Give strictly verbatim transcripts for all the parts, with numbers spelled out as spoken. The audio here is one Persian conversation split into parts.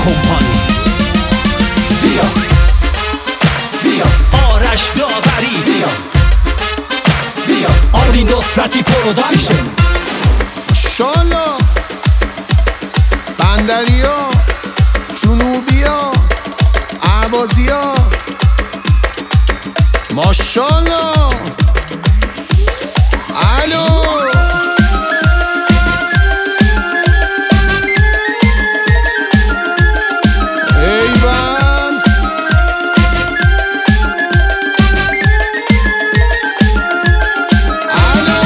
کمپانی. بیا بیا آرش داوری، بیا بیا آرمین نصرتی پروداکشن، شالا بندریا، جنوبیا، عوازیا، ماشالله. الو ایوان الو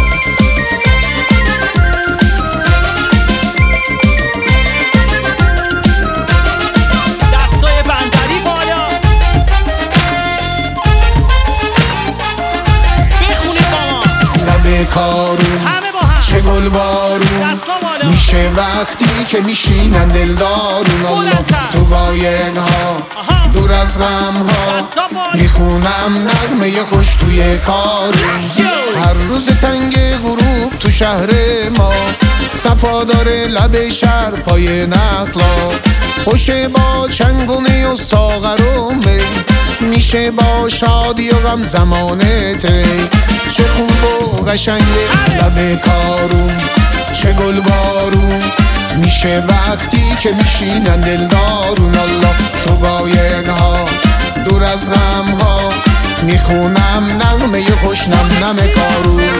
دستای بندری بالا، بخونید با ما لب کارون همه با هم، چه گل بارون دستا بالا میشه وقتی که میشینن دلدارون. الله بلندتر. تو وایگ ها آها. دور از غم ها دستا بالا. میخونم نغمه خوش توی کارون. Let's go. هر روز تنگ غروب تو شهر ما صفا داره لب شهر پای نخلا. خوشه با چنگونه و ساغر و می، میشه با شادی و غم زمانته. چه خوب و قشنگه لب کارون، چه گل بارون میشه وقتی که میشینن دلدارون. الله تو وایگ ها دور از غم ها میخونم نغمه خوش نم نم کارون.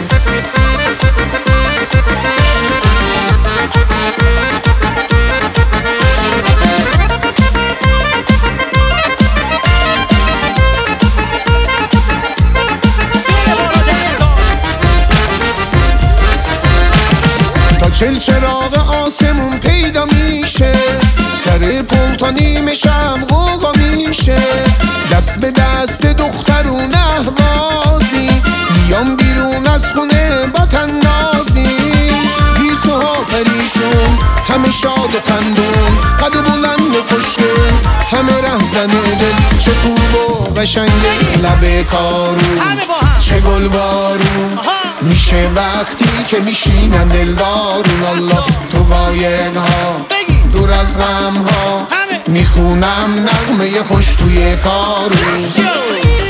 تا چل چراغ آسمون پیدا میشه، سر پل تا نیمه شب غوغا میشه. دست به دست دخترون اهوازی میام بیرون از خونه با تنازی. گیسوها پریشون همه شاد و خندون، قد بلند و خوشگل همه رهزنه دل. چه خوب و قشنگه لب کارون، همه با هم. چه گل بارون آها. میشه وقتی که میشینن دلدارون. الله تو وایگ ها بگی. دور از غم ها همه. میخونم نغمه خوش توی کارون. Let's go.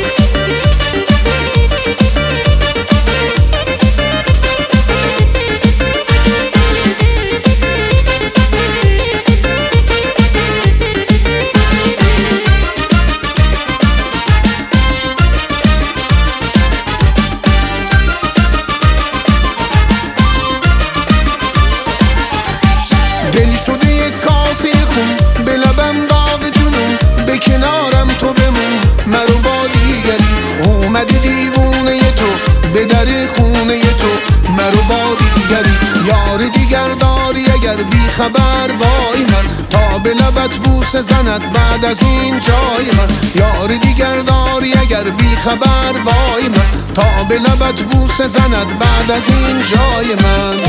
دل شده یک کاسه خون به لبم داغ جنون، به کنارم تو بمون مرو با دیگری. اومده دیوونه تو به در خونه تو مرو با دیگری. یار دیگر داری اگر بی خبر وای من، تا به لبت بوسه زند بعد از این جای من. یار دیگر داری اگر بی خبر وای من، تا به لبت بوسه زند بعد از این جای من.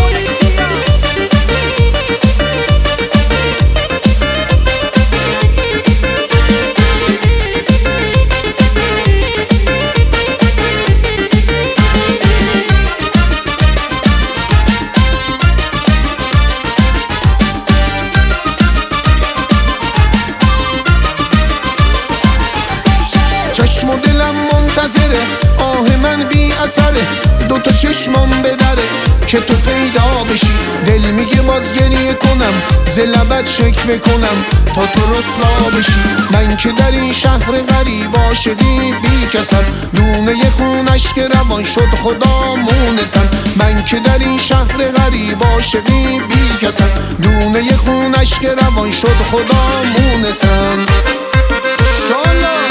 چشم و دلم منتظره، آه من بی اثره. دوتا چشمم بدره که تو پیدا بشی. دل میگه باز گریه کنم ز لبت شکوه کنم تا تو رسوا بشی. من که در این شهر غریب عاشقی بی کسم، دونه خونش که روان شد خدا مونسم. من که در این شهر غریب عاشقی بی کسم، دونه خونش که روان شد خدا مونسم. شالا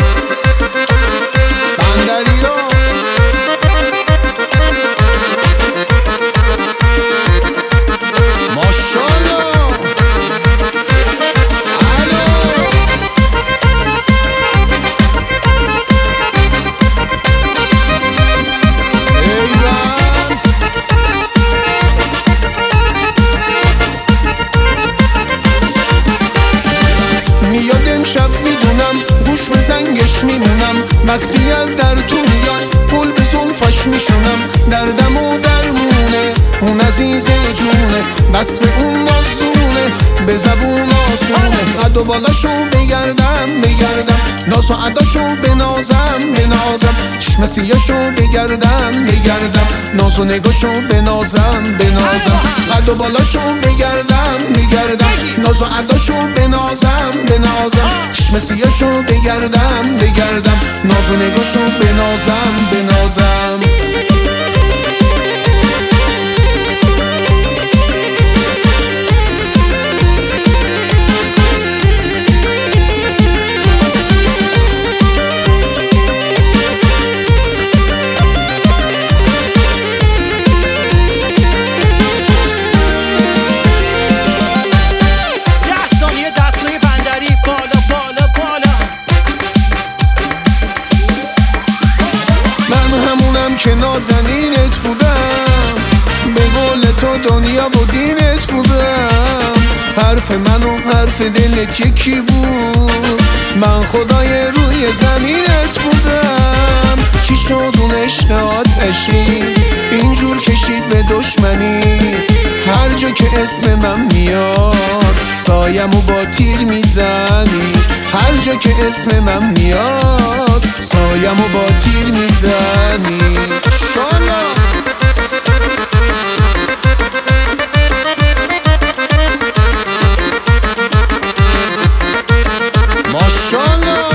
بندریا ماشالله. الو ایوان میاد امشب میدونم گوش به زنگش میمونم. وقتی از در تو میاد گل به زلفش میشونم. دردم و درمونه عزیز جونه، وصف اون مازدونه به زبون آسونه. قد و بالاشو بگردم بگردم ناز و عداشو بنازم بنازم چشم سیاشو بگردم بگردم ناز و نگاشو بنازم بنازم قد و بالاشو بگردم بگردم ناز و عداشو بنازم بنازم چشم سیاشو بگردم بگردم ناز و نگاشو بنازم بنازم که نازنینت بودم به قول تو دنیا و دینت بودم حرف من و حرف دلت یکی بود من خدای روی زمینت بودم چی شد اون عشق آتشی اینجور کشید به دشمنی هر جا که اسم من میاد سایمو با تیر میزنی هر جا که اسم من میاد سایمو با تیر میزنی شالا ماشاءالله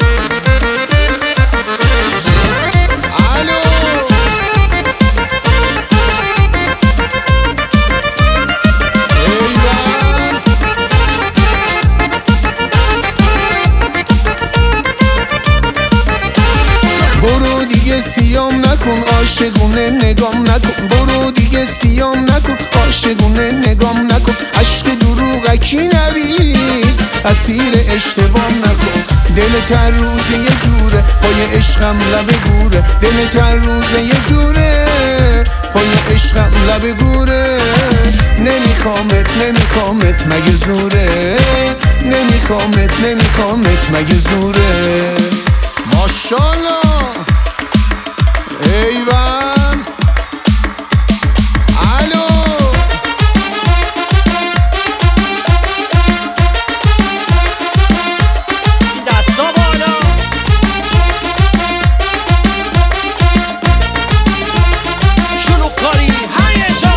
برو دیگه سیام نکن عاشقونه نگام نکن برو دیگه سیام نکن عاشقونه نگام نکن عشق دروغکی نریز اسیر اشتباه نکن دل هر روز یه جوره پای عشقم لب گوره دل هر روز یه جوره پای عشقم لب گوره نمیخوامت نمیخوامت مگه زوره نمیخوامت نمیخوامت مگه زوره ماشاءالله ایوان الو دستا بالا شلوغ کاری هیجان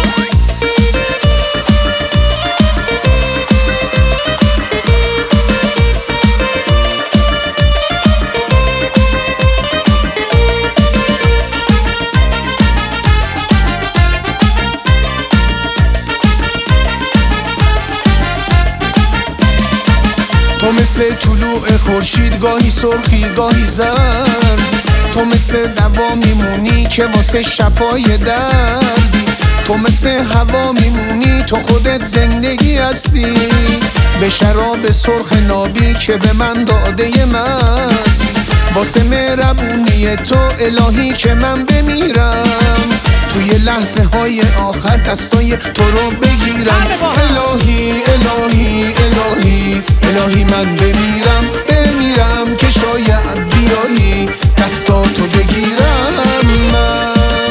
تو مثل طلوع خورشید گاهی سرخی گاهی زرد تو مثل دوا میمونی که واسه شفای دردی تو مثل هوا میمونی تو خودت زندگی هستی به شراب سرخ نابی که به من داده مست واسه مهربونی تو الهی که من بمیرم توی لحظه های آخر دستای تو رو بگیرم الهی الهی الهی الهی من بمیرم بمیرم که شاید بیایی دستاتو بگیرم من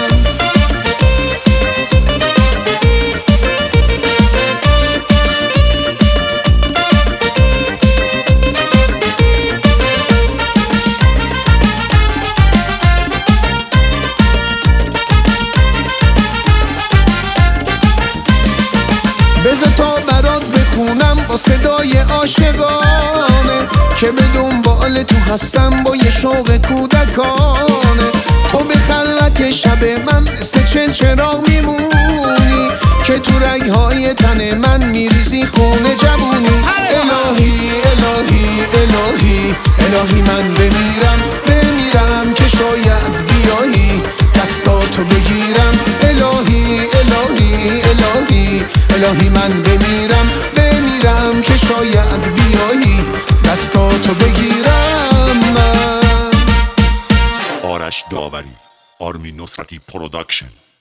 بذار تا برات بخونم با صدای عاشقانه که به دنبال تو هستم با یه شوق کودکانه تو به خلوت شب من مثل چل چراغ میمونی که تو رگهای تن من میریزی خون جوونی الهی الهی الهی الهی من بمیرم بمیرم که شاید بیایی دستاتو بگیرم الهی الهی الهی الهی من بمیرم بمیرم که شاید بیایی دستاتو بگیرم من آرش داوری آرمین نصرتی پروداکشن